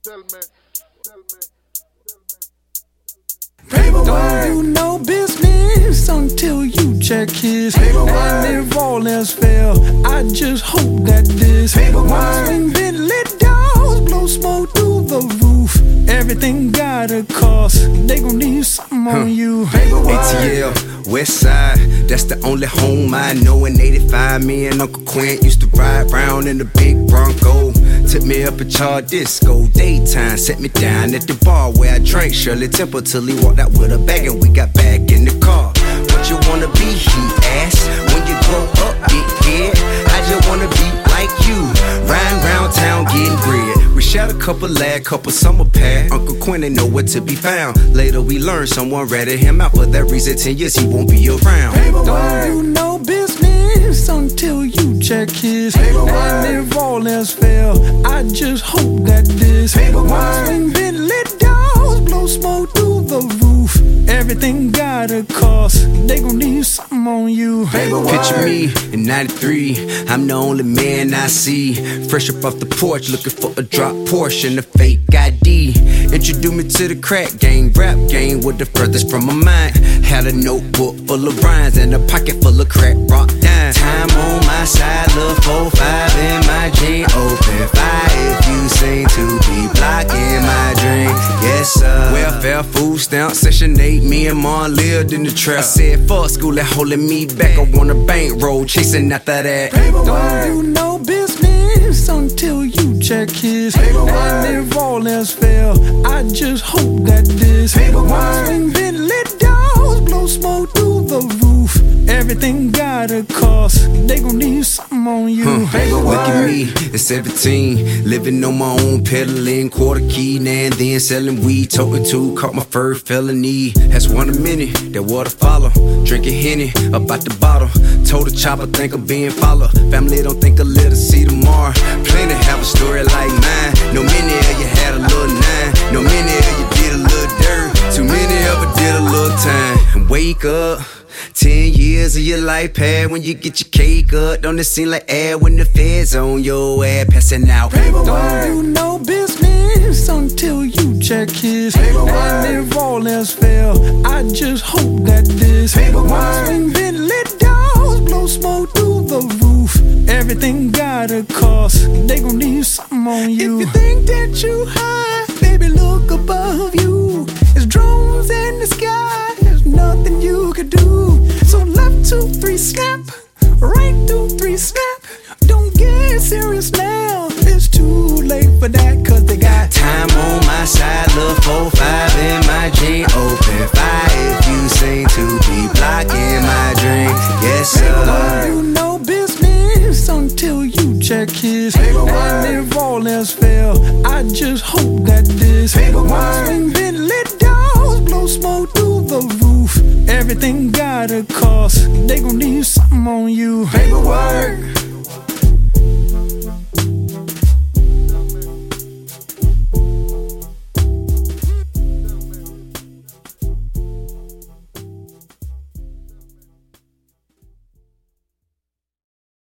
Don't do no business until you check his. And if all else fail, I just hope that this swing Bentley doors, blow smoke through the roof. Everything got a cost, they gon' need something on you. ATL, West Side, that's the only home I know. In 85, me and Uncle Quint used to ride round in the big Bronco. Took me up a Char Disco, daytime, set me down at the bar where I drank Shirley Temple till he walked out with a bag and we got back in the car. What you wanna be, he asked, when you grow up, big head? I just wanna be like you, riding round town getting bread. We shot a couple lag, couple summer pad. Uncle Quinn ain't nowhere to be found. Later we learned someone ratted him out. For that reason 10 years he won't be around. Don't do no business until you check his. And if all else fail, I just hope that this swing Bentley doors, blow smoke through the roof. Everything got a cost, they gon' need something on you. Picture me in 93, I'm the only man I see. Fresh up off the porch, looking for a drop portion, a fake ID. Introduced me to the crack gang, rap game with the furthest from my mind. Had a notebook full of rhymes and a pocket full of crack rock dime. Time on my side, little 4-5 in my jean. Open fire if you seem to be blocking my dream. Yes sir. Welfare, food stamp, Section 8, me and Mom lived in the trap. I said fuck school, that holding me back. I want a bankroll, chasing after that. Don't do no business until you check his. And if all else fail, I just hope that this swing Bentley doors, blow smoke through the roof. Everything got a cost, they gon' need something on you. Look at me at 17, living on my own, peddling quarter key, now and then selling weed, toting two, caught my first felony. That's one a minute, that water follow. Drinking Henny, about the bottle. Told the chopper, think I'm being followed. Family don't think a little see tomorrow. Plenty have a story like mine. No many of you had a little nine. No many of you did a little dirt. Too many of it did a little time. And wake up. 10 years of your life pad when you get your cake up. Don't it seem like air when the feds on your ass passing out? Don't do no business until you check his. And if all else fail, I just hope that this swing Bentley doors, blow smoke through the roof. Everything got a cost, they gon' need something on you. If you think that you high, baby, look above you. It's drones in the sky, there's nothing you could do. So left 2, 3 snap, right 2, 3 snap. Don't get serious now, it's too late for that, cause they got time on my side, little 4-5 in my jean. Open fire if you seem to be blocking my dream. Yes sir. Don't do no business until you check his. And if all else fail, I just hope that this swing Bentley doors, blow smoke through the roof. Everything got a cost, they gon' need something on you. Paperwork.